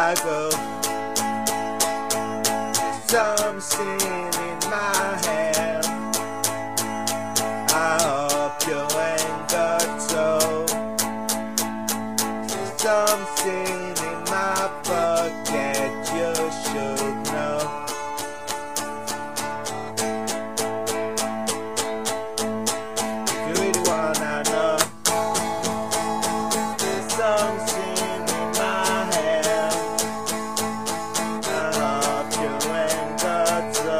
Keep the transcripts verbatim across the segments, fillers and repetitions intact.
I go. Something in my hand. I hope you ain't got so. Something in my pocket you should know. If you really wanna know, there's something in my hand. I hope you ain't got so.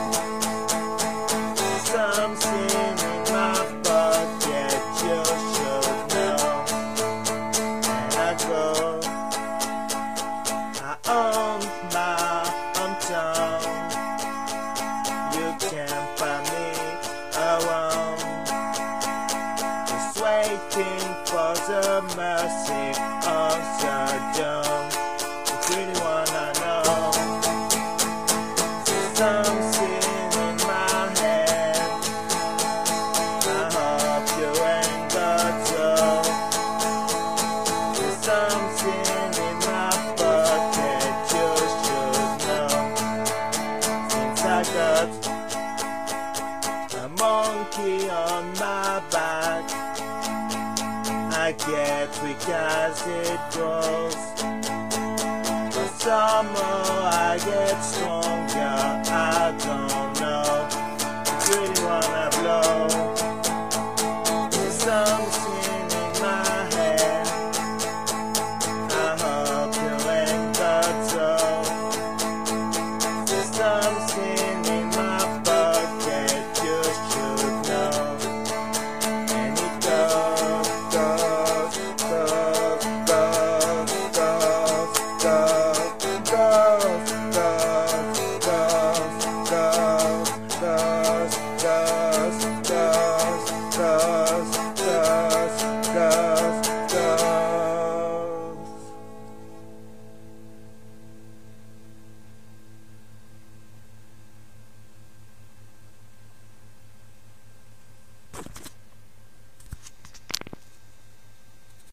Something in my pocket you should know. And I go, I own my hometown. You can't find me alone, just waiting for the mercy of the dawn. If you really wanna know, something in my head. I hope you ain't got so. Something in my pocket you should know. Since I got a monkey on my back, I get weak as it grows, but somehow I get stronger. I don't know. If you really wanna blow, some